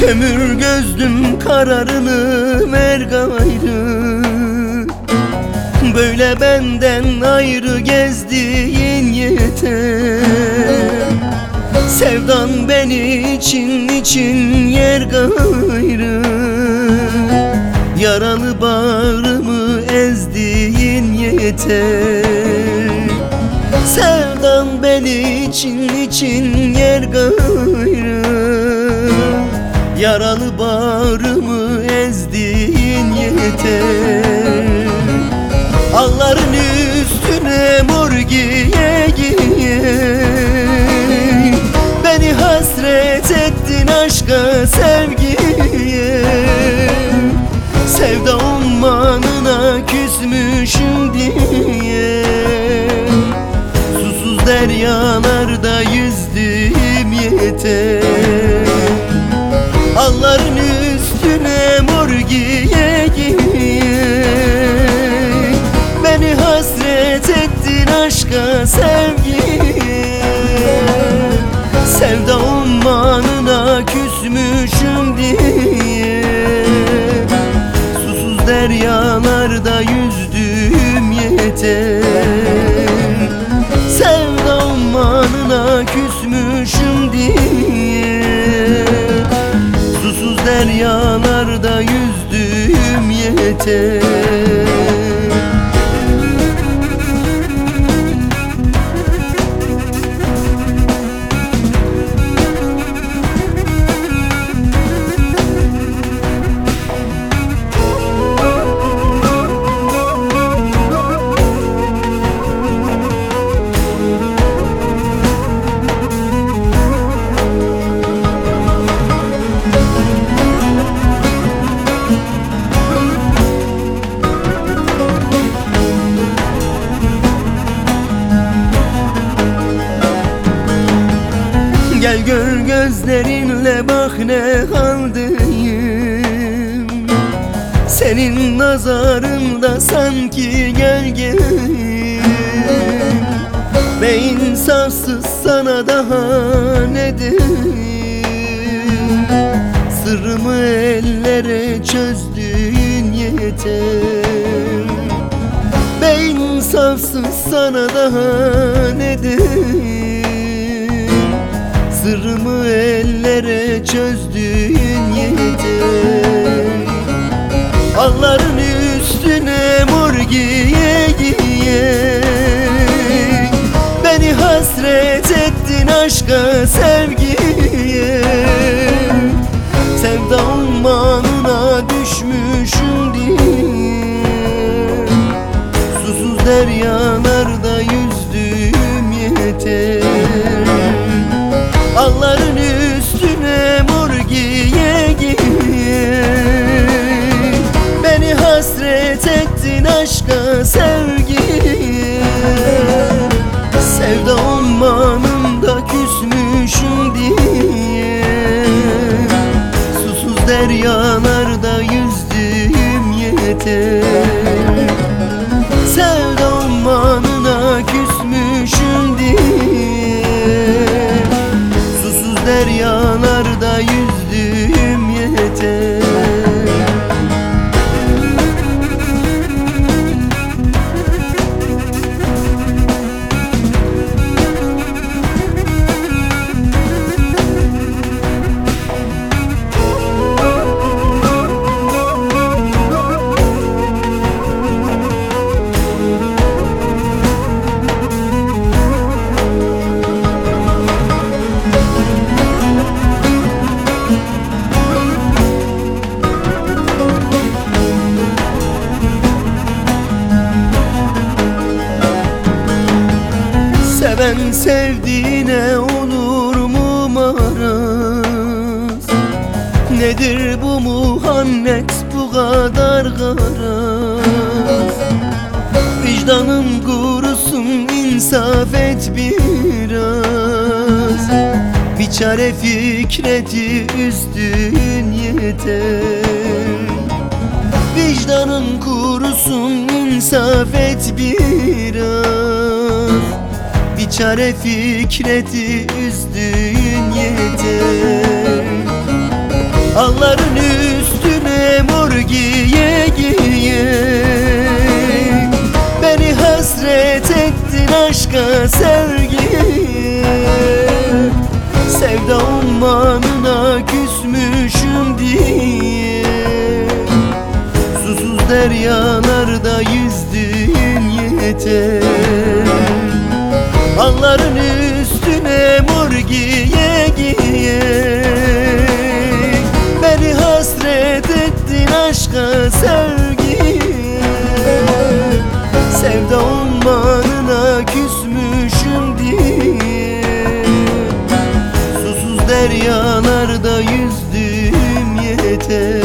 Kömür gözlüm kararını ver gayrı. Böyle benden ayrı gezdiğin yeter. Sevdan beni için yer gayrı. Yaralı bağrımı ezdiğin yeter. Sevdan beni için yer gayrı. Yaralı bağrımı ezdiğin yeter. Ağların üstüne mor giye giye beni hasret ettin aşka sevgiye. Sevda ummanına küsmüşüm diye susuz deryalarda yüzdüm yeter. Ağların üstüne mor giye giye beni hasret ettin aşka sevgiye. Sevda ummanına küsmüşüm diye susuz deryalarda yüzdüm yeter. Sevda ummanına küsmüşüm diye susuz deryalarda yüzdüm yeter. Gel gör gözlerinle bak ne haldeyim. Senin nazarında sanki gölgeyim. Be insafsız sana daha ne diyeyim. Sırrımı ellere çözdüğün yeter. Be insafsız sana daha ne diyeyim. Sırrımı ellere çözdüğün yeter. Ağların üstüne mor giye giye beni hasret ettin aşka sevgiye. Sevda ummanına düşmüşüm diye susuz deryalarda yüzdüm yeter. Ağların üstüne mor giye giye beni hasret ettin aşka sevgiye. Sevda ummanımda küsmüşüm diye susuz deryalarda yüzdüm yeter. Sevda ummanına küsmüşüm diye susuz deryalarda yüzdüm yeter. Seven sevdiğine olur mu maraz? Nedir bu muhannet bu kadar garaz? Vicdanım kurusun insaf et biraz. Bir çare Fikret'i üzdün yeter. Vicdanım kurusun insaf et biraz. Bir çare Fikret'i üzdün yeter. Halların üstüne mor giye giye beni hasret ettin aşka sevgiye. Sevda ummanına küsmüşüm diye susuz deryalarda yüzdüğün yeter. Halların üstüne mor giye giye beni hasret ettin aşka sevgiye. Sevda ummanına küsmüşüm diye susuz deryalarda yüzdüğüm yeter.